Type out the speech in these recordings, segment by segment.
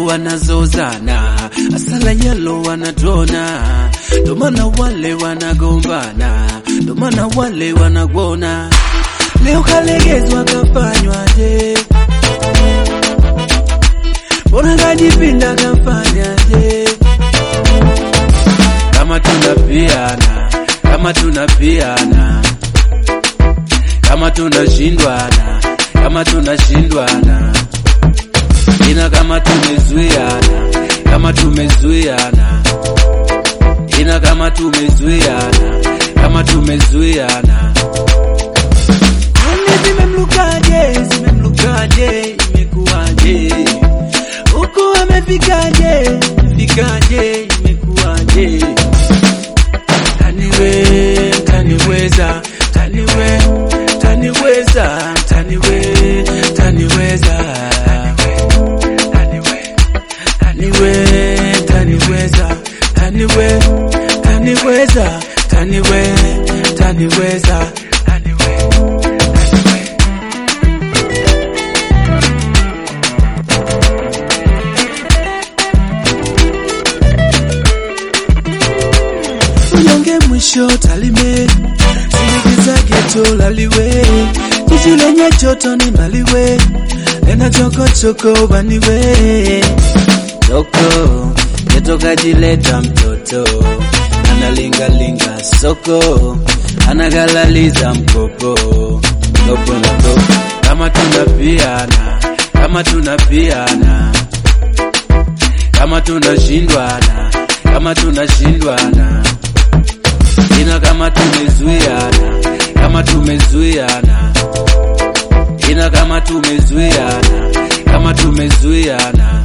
wanazozana, asala yalo wanatona, ndo maana wale wanagombana, ndo maana wale wanagona. Leo kalegezwa kafanywaje, mbona kajipinda kafanyaje? Kama tunapiana, kama tunapiana, kama tunashindwana, kama tunashindwana, ina kama tumezuiana, kama tumezuiana, ina kama tumezuiana, kama tumezuiana. Kwani zimemlukaje, zimemlukaje, imekuwaje? Huku amefikaje, fikaje, imekuwaje? Taniwe, taniweza, taniwe, taniweza, taniwe, taniweza, taniwe, taniweza, taniwe, taniweza, taniwe, taniweza, taniwe. Uyonge mwisho talime, sinigiza geto laliwe, jiji lenye joto ni maliwe, nena choko choko baniwe. Choko, geto kajileta mtoto, analinga soko, anagalaliza mkopo, kopo na kopo. Kama tunapiana, kama tunapiana, kama tunashindwana, kama tunashindwana, ina kama tumezuiana, kama tumezuiana, ina kama tumezuiana, kama tumezuiana.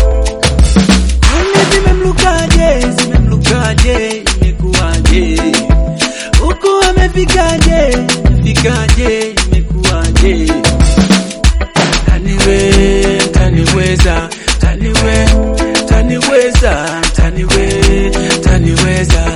Kwani zimemlukaje, zimemlukaje, imekuwaje? Huku amefikaje, fikaje, imekuwaje? Taniwe, taniweza, taniwe, taniweza, taniwe, taniweza.